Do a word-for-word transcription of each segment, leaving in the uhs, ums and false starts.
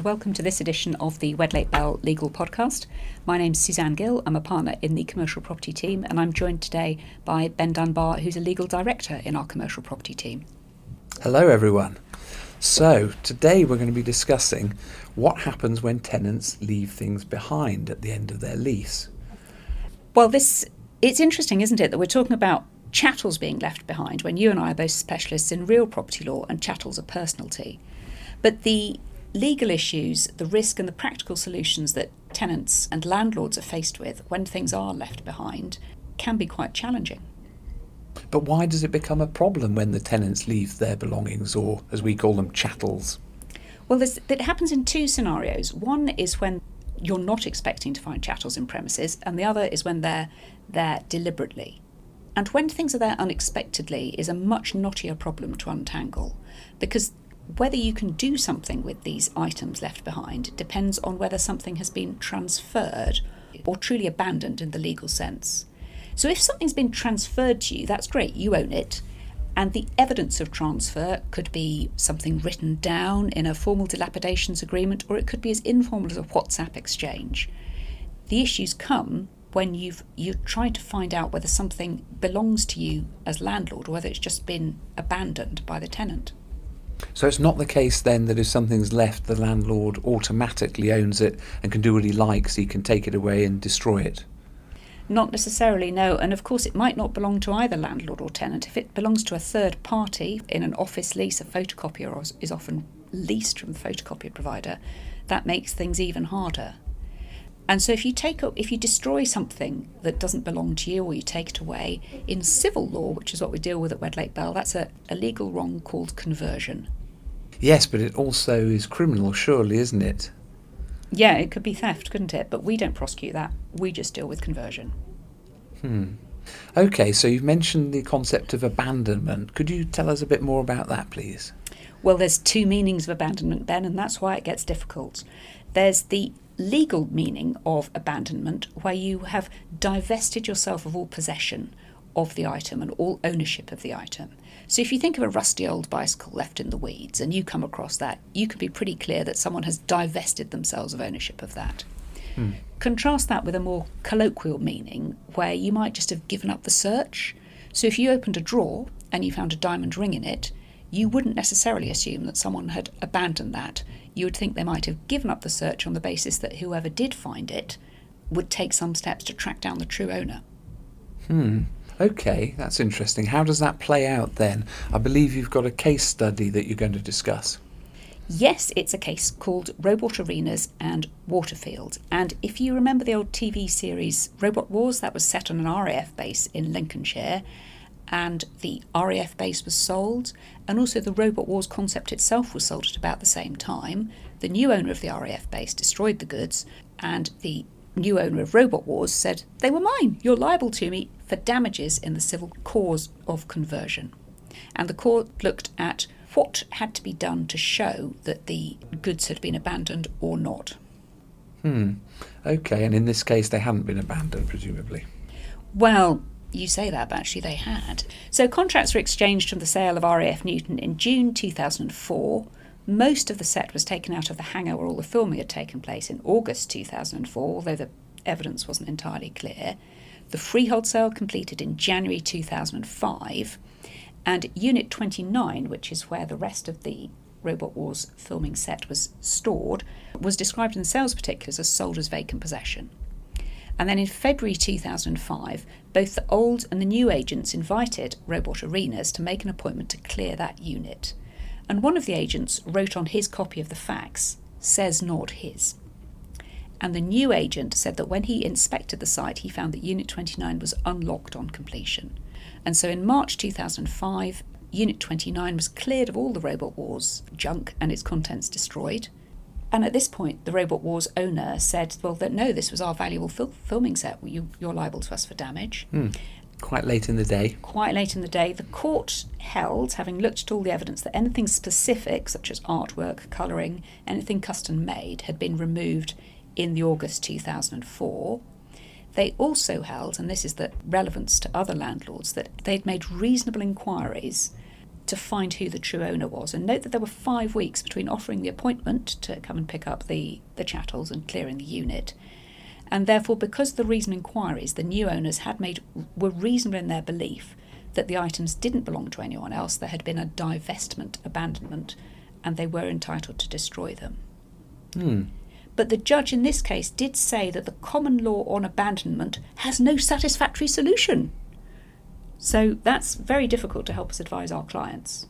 welcome to this edition of the Wedlake Bell Legal Podcast. My name's Suzanne Gill, I'm a partner in the Commercial Property team, and I'm joined today by Ben Dunbar, who's a Legal Director in our Commercial Property team. Hello everyone. So today we're going to be discussing what happens when tenants leave things behind at the end of their lease. Well, this it's interesting, isn't it, that we're talking about chattels being left behind when you and I are both specialists in real property law and chattels are personalty. But the legal issues, the risk and the practical solutions that tenants and landlords are faced with when things are left behind can be quite challenging. But why does it become a problem when the tenants leave their belongings, or as we call them, chattels? Well, this, it happens in two scenarios. One is when you're not expecting to find chattels in premises, and the other is when they're there deliberately. And when things are there unexpectedly is a much knottier problem to untangle, because whether you can do something with these items left behind depends on whether something has been transferred or truly abandoned in the legal sense. So if something's been transferred to you, that's great, you own it. And the evidence of transfer could be something written down in a formal dilapidations agreement, or it could be as informal as a WhatsApp exchange. The issues come when you've you try to find out whether something belongs to you as landlord or whether it's just been abandoned by the tenant. So it's not the case then that if something's left, the landlord automatically owns it and can do what he likes, he can take it away and destroy it? Not necessarily, no. And of course it might not belong to either landlord or tenant. If it belongs to a third party in an office lease, a photocopier is often leased from the photocopier provider. That makes things even harder. And so if you take up, if you destroy something that doesn't belong to you or you take it away, in civil law, which is what we deal with at Wedlake Bell, that's a, a legal wrong called conversion. Yes, but it also is criminal, surely, isn't it? Yeah, it could be theft, couldn't it? But we don't prosecute that. We just deal with conversion. Hmm. Okay, so you've mentioned the concept of abandonment. Could you tell us a bit more about that, please? Well, there's two meanings of abandonment, Ben, and that's why it gets difficult. There's the legal meaning of abandonment, where you have divested yourself of all possession of the item and all ownership of the item. So if you think of a rusty old bicycle left in the weeds and you come across that, you can be pretty clear that someone has divested themselves of ownership of that. Hmm. Contrast that with a more colloquial meaning where you might just have given up the search. So if you opened a drawer and you found a diamond ring in it, you wouldn't necessarily assume that someone had abandoned that. You would think they might have given up the search on the basis that whoever did find it would take some steps to track down the true owner. Hmm. Okay, that's interesting. How does that play out then? I believe you've got a case study that you're going to discuss. Yes, it's a case called Robot Arenas and Waterfield. And if you remember the old T V series Robot Wars, that was set on an R A F base in Lincolnshire, and the R A F base was sold, and also the Robot Wars concept itself was sold at about the same time. The new owner of the R A F base destroyed the goods, and the new owner of Robot Wars said, "They were mine, you're liable to me for damages in the civil cause of conversion." And the court looked at what had to be done to show that the goods had been abandoned or not. Hmm. Okay, and in this case they hadn't been abandoned, presumably. Well, you say that, but actually they had. So contracts were exchanged from the sale of R A F Newton in June two thousand four. Most of the set was taken out of the hangar where all the filming had taken place in August two thousand four, although the evidence wasn't entirely clear. The freehold sale completed in January two thousand five, and Unit twenty-nine, which is where the rest of the Robot Wars filming set was stored, was described in the sales particulars as sold as vacant possession. And then in February two thousand five, both the old and the new agents invited Robot Arenas to make an appointment to clear that unit. And one of the agents wrote on his copy of the fax, "Says not his." And the new agent said that when he inspected the site, he found that Unit twenty-nine was unlocked on completion. And so in March two thousand five, Unit twenty-nine was cleared of all the Robot Wars junk and its contents destroyed. And at this point, the Robot Wars owner said, well, that no, this was our valuable fil- filming set. You, you're liable to us for damage. Hmm. Quite late in the day. Quite late in the day. The court held, having looked at all the evidence, that anything specific, such as artwork, colouring, anything custom made, had been removed in the August two thousand four. They also held, and this is the relevance to other landlords, that they'd made reasonable inquiries to find who the true owner was. And note that there were five weeks between offering the appointment to come and pick up the, the chattels and clearing the unit. And therefore, because of the recent inquiries, the new owners had made were reasonable in their belief that the items didn't belong to anyone else. There had been a divestment, abandonment, and they were entitled to destroy them. Hmm. But the judge in this case did say that the common law on abandonment has no satisfactory solution. So that's very difficult to help us advise our clients.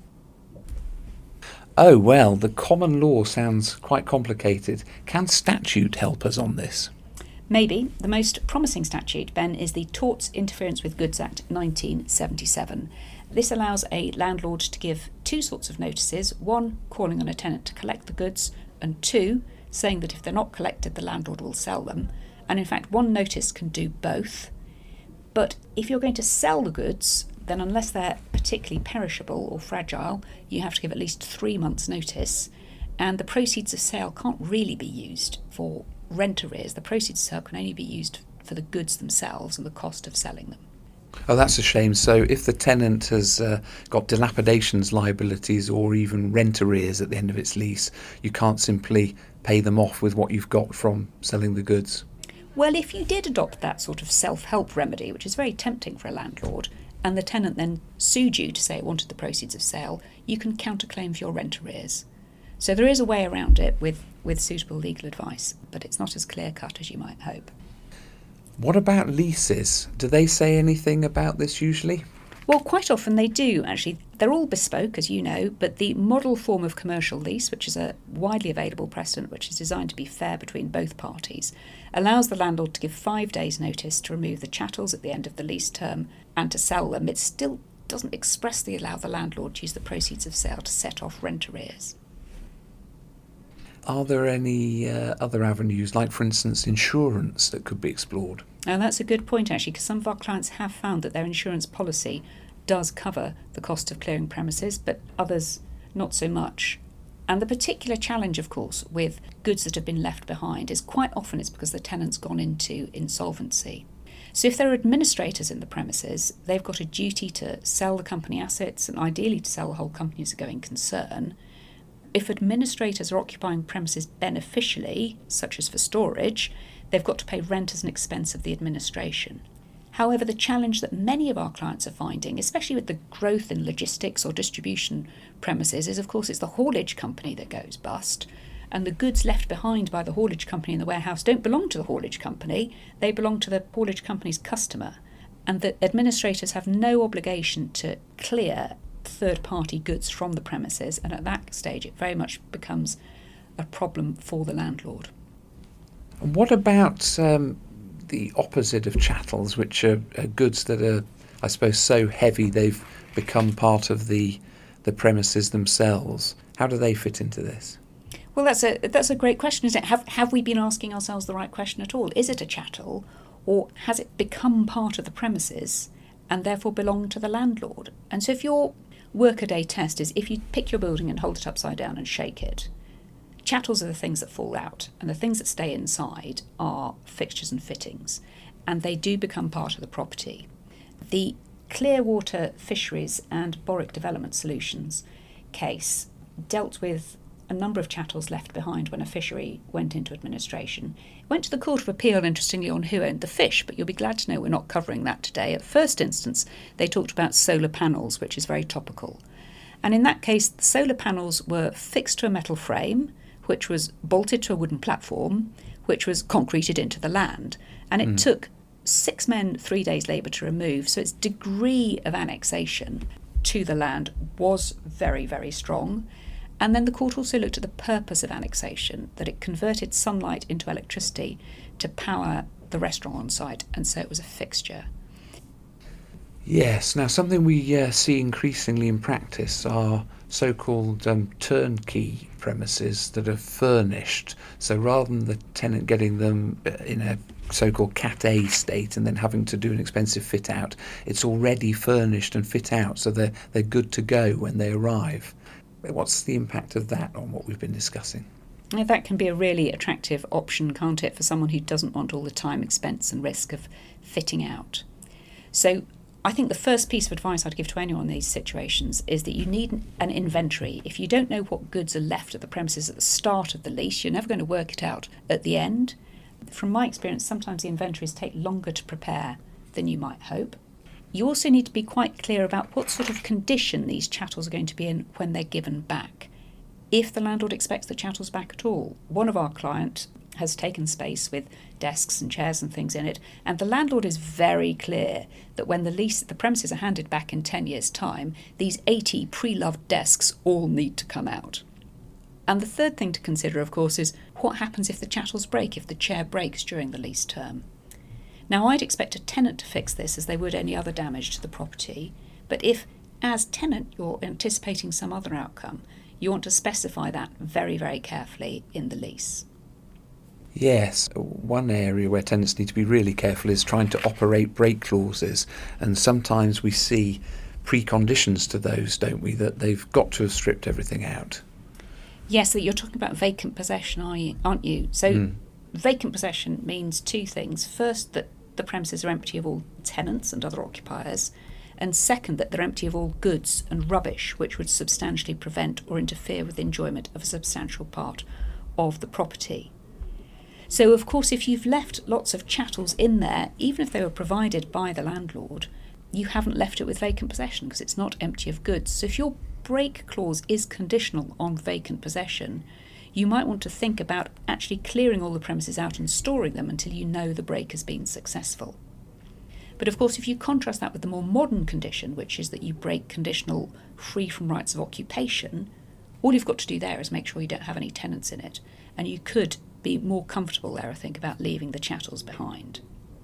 Oh, well, the common law sounds quite complicated. Can statute help us on this? Maybe. The most promising statute, Ben, is the Torts Interference with Goods Act nineteen seventy-seven. This allows a landlord to give two sorts of notices. One, calling on a tenant to collect the goods, and two, saying that if they're not collected, the landlord will sell them. And in fact, one notice can do both. But if you're going to sell the goods, then unless they're particularly perishable or fragile, you have to give at least three months' notice. And the proceeds of sale can't really be used for rent arrears. The proceeds of sale can only be used for the goods themselves and the cost of selling them. Oh, that's a shame. So if the tenant has uh, got dilapidations liabilities or even rent arrears at the end of its lease, you can't simply pay them off with what you've got from selling the goods. Well, if you did adopt that sort of self-help remedy, which is very tempting for a landlord, and the tenant then sued you to say it wanted the proceeds of sale, you can counterclaim for your rent arrears. So there is a way around it with, with suitable legal advice, but it's not as clear-cut as you might hope. What about leases? Do they say anything about this usually? Well, quite often they do, actually. They're all bespoke, as you know, but the model form of commercial lease, which is a widely available precedent which is designed to be fair between both parties, allows the landlord to give five days' notice to remove the chattels at the end of the lease term and to sell them. It still doesn't expressly allow the landlord to use the proceeds of sale to set off rent arrears. Are there any uh, other avenues, like, for instance, insurance that could be explored? Now, that's a good point, actually, because some of our clients have found that their insurance policy does cover the cost of clearing premises, but others not so much. And the particular challenge, of course, with goods that have been left behind is quite often it's because the tenant's gone into insolvency. So if there are administrators in the premises, they've got a duty to sell the company assets and ideally to sell the whole company as a going concern. If administrators are occupying premises beneficially, such as for storage, they've got to pay rent as an expense of the administration. However, the challenge that many of our clients are finding, especially with the growth in logistics or distribution premises, is of course it's the haulage company that goes bust, and the goods left behind by the haulage company in the warehouse don't belong to the haulage company, they belong to the haulage company's customer, and the administrators have no obligation to clear third-party goods from the premises, and at that stage it very much becomes a problem for the landlord. And what about um, the opposite of chattels, which are, are goods that are, I suppose, so heavy they've become part of the the premises themselves? How do they fit into this? Well, that's a that's a great question, isn't it? Have have we been asking ourselves the right question at all? Is it a chattel, or has it become part of the premises and therefore belong to the landlord? And so if your workaday test is if you pick your building and hold it upside down and shake it, chattels are the things that fall out, and the things that stay inside are fixtures and fittings, and they do become part of the property. The Clearwater Fisheries and Borwick Development Solutions case dealt with a number of chattels left behind when a fishery went into administration. It went to the Court of Appeal, interestingly, on who owned the fish, but you'll be glad to know we're not covering that today. At the first instance, they talked about solar panels, which is very topical. And in that case, the solar panels were fixed to a metal frame, which was bolted to a wooden platform, which was concreted into the land. And it mm. took six men, three days' labour to remove, so its degree of annexation to the land was very, very strong. And then the court also looked at the purpose of annexation, that it converted sunlight into electricity to power the restaurant on site, and so it was a fixture. Yes, now something we uh, see increasingly in practice are so-called um, turnkey premises that are furnished. So rather than the tenant getting them in a so-called Cat A state and then having to do an expensive fit-out, it's already furnished and fit out, so they're, they're good to go when they arrive. What's the impact of that on what we've been discussing? Now, that can be a really attractive option, can't it, for someone who doesn't want all the time, expense and risk of fitting out. So I think the first piece of advice I'd give to anyone in these situations is that you need an inventory. If you don't know what goods are left at the premises at the start of the lease, you're never going to work it out at the end. From my experience, sometimes the inventories take longer to prepare than you might hope. You also need to be quite clear about what sort of condition these chattels are going to be in when they're given back, if the landlord expects the chattels back at all. One of our clients has taken space with desks and chairs and things in it, and the landlord is very clear that when the lease, the premises are handed back in ten years' time, these eighty pre-loved desks all need to come out. And the third thing to consider, of course, is what happens if the chattels break, if the chair breaks during the lease term. Now, I'd expect a tenant to fix this as they would any other damage to the property, but if, as tenant, you're anticipating some other outcome, you want to specify that very, very carefully in the lease. Yes, one area where tenants need to be really careful is trying to operate break clauses, and sometimes we see preconditions to those, don't we, that they've got to have stripped everything out. Yes, that you're talking about vacant possession, are you, aren't you? So mm. vacant possession means two things. First, that the premises are empty of all tenants and other occupiers, and second, that they're empty of all goods and rubbish which would substantially prevent or interfere with the enjoyment of a substantial part of the property. So, of course, if you've left lots of chattels in there, even if they were provided by the landlord, you haven't left it with vacant possession because it's not empty of goods. So if your break clause is conditional on vacant possession, you might want to think about actually clearing all the premises out and storing them until you know the break has been successful. But of course, if you contrast that with the more modern condition, which is that you break conditional free from rights of occupation, all you've got to do there is make sure you don't have any tenants in it, and you could be more comfortable there, I think, about leaving the chattels behind.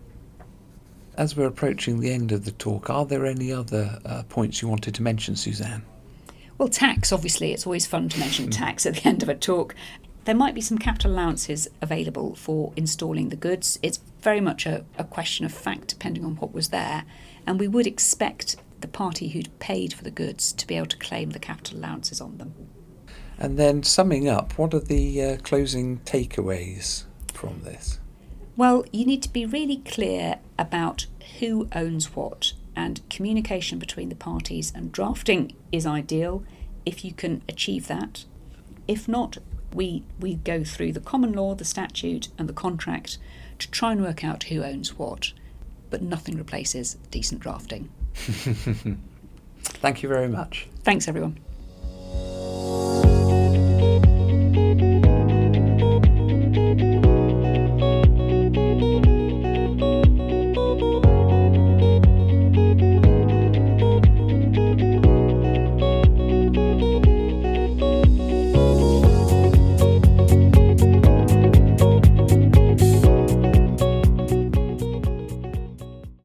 As we're approaching the end of the talk, are there any other uh, points you wanted to mention, Suzanne? Well, tax, obviously, it's always fun to mention tax at the end of a talk. There might be some capital allowances available for installing the goods. It's very much a, a question of fact, depending on what was there, and we would expect the party who'd paid for the goods to be able to claim the capital allowances on them. And then, summing up, what are the uh, closing takeaways from this? Well, you need to be really clear about who owns what, and communication between the parties and drafting is ideal if you can achieve that. If not, we, we go through the common law, the statute and the contract to try and work out who owns what, but nothing replaces decent drafting. Thank you very much. Thanks, everyone.